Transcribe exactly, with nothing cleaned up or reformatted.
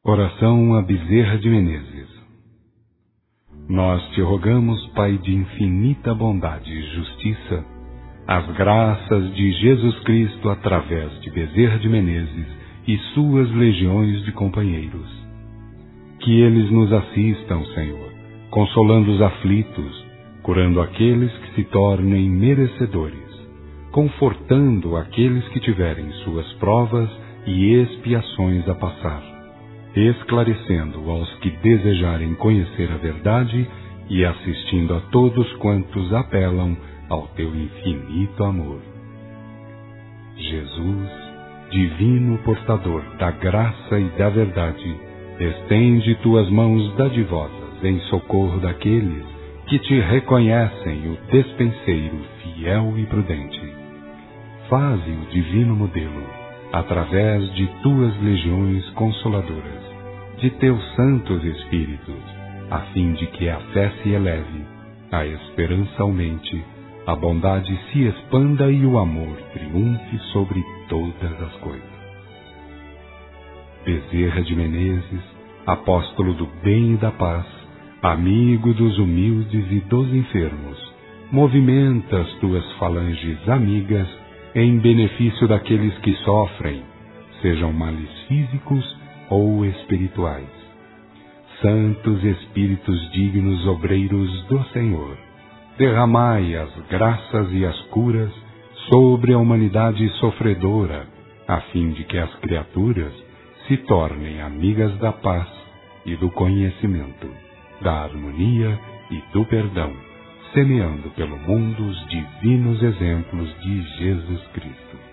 Oração a Bezerra de Menezes. Nós te rogamos, Pai de infinita bondade e justiça, as graças de Jesus Cristo através de Bezerra de Menezes e suas legiões de companheiros. Que eles nos assistam, Senhor, consolando os aflitos, curando aqueles que se tornem merecedores, confortando aqueles que tiverem suas provas e expiações a passar, esclarecendo aos que desejarem conhecer a verdade e assistindo a todos quantos apelam ao teu infinito amor. Jesus, divino portador da graça e da verdade, estende tuas mãos dadivosas em socorro daqueles que te reconhecem o despenseiro fiel e prudente. Faze o divino modelo, através de tuas legiões consoladoras, de teus santos espíritos, a fim de que a fé se eleve, a esperança aumente, a bondade se expanda e o amor triunfe sobre todas as coisas. Bezerra de Menezes, apóstolo do bem e da paz, amigo dos humildes e dos enfermos, movimenta as tuas falanges amigas em benefício daqueles que sofrem, sejam males físicos ou espirituais. Santos Espíritos dignos obreiros do Senhor, derramai as graças e as curas sobre a humanidade sofredora, a fim de que as criaturas se tornem amigas da paz e do conhecimento, da harmonia e do perdão, semeando pelo mundo os divinos exemplos de Jesus Cristo.